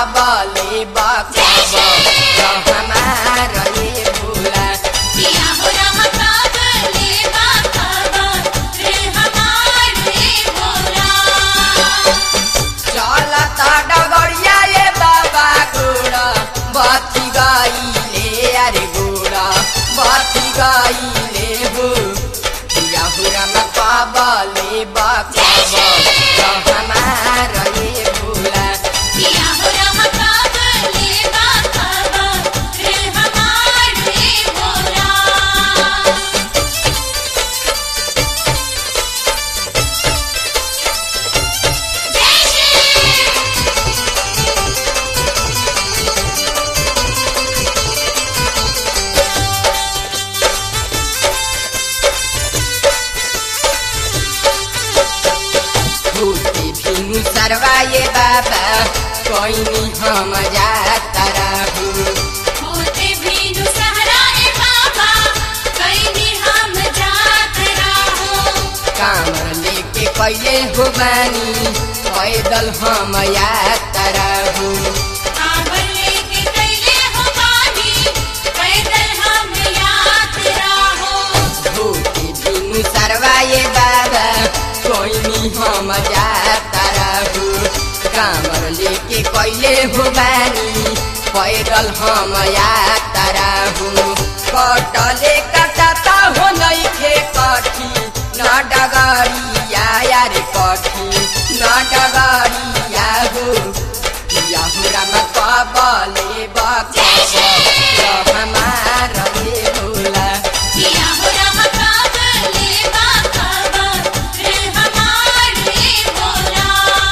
कबले बकब हमार ये भोला किया हो रहा कबले बकब रे हमार रे भोला। चलता डगरिया ये बाबा गोड़ा बती गईले अरे गोड़ा बती गईले हो किया हो रहा कबले बकब हमार ये भोला किया हो रहा कबले बकब रे हमार रे भोला। भूते भिनु सरवाए बाबा कोइनी हम जाता रहू होते भीनु सहराए बाबा कहीं हम जात रहो। कामर लेके कैले हो बानी पैदल हम यात्रा रहू कांवर लेके कैले हो बानी पैदल हम यात रहो। भूते भिनु सरवाए बाबा कोइनी हम जाता रहू कामर लेके कैले हो बानी पैदल हम यात्रा रहू कटले कटता हो नइखे कठी न डगरिया यार कठी न डगरिया हो याहु राम कबले बकब हमार ये भोला किया हो रहा कबले बकब रे हमार रे भोला।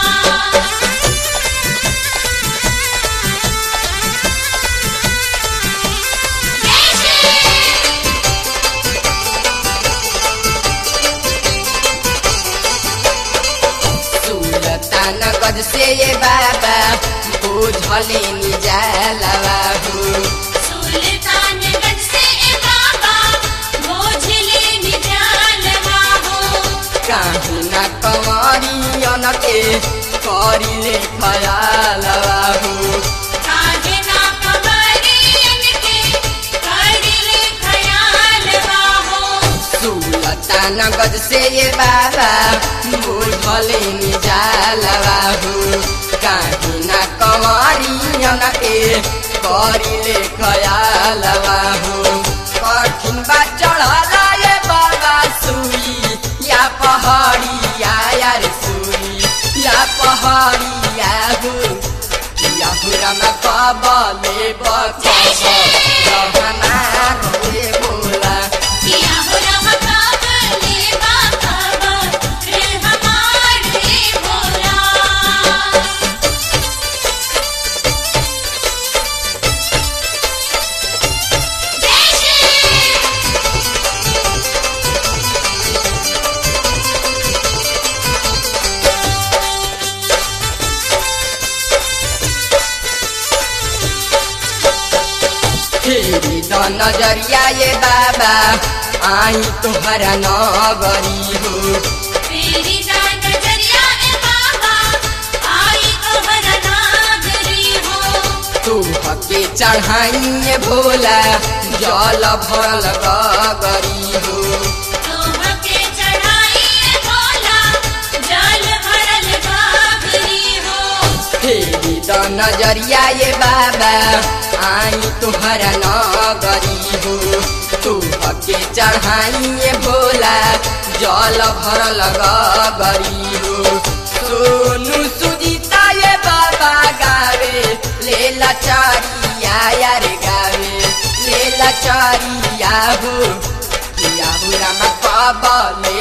सुलतान गज से ये बाबा बोझले निजालवा हो सुल्तानगंज से बाबा बोझले निजालवा हो। काहू न कंवरियन के करिले खयालवा हो काहे ना कबरियन के करिले खयालवा हो। सुलतान गज से ये बाबा बोझले निजालवा हो काहू न कंवरियन के करिले खयालवा हो कठिन बा चढ़ला ये बाबा सुई या पहाड़िया यार सुई या पहाड़िया हो याहु राम कबले बकब हमार ये भोला किया हो रहा कबले बकब रे हमार रे भोला। फेरी द नजरिया ये बाबा आई तोहरा नगरी हो तेरी नजरिया ए बाबा आई तोहरा नागरी हो। तू हके चढ़ाइए भोला जल भरल गगरी हो तोहके चढ़ाई ए भोला जल भरल गागरी हो। फेरी द नजरिया ये बाबा आई तोहरा नगरी हो तू हके चढ़ाइए भोला जल भरल गगरी हो सोनू सुजीता ये बाबा गावे लेला चारिया यार गावे लेला चारिया हो याहु राम कबले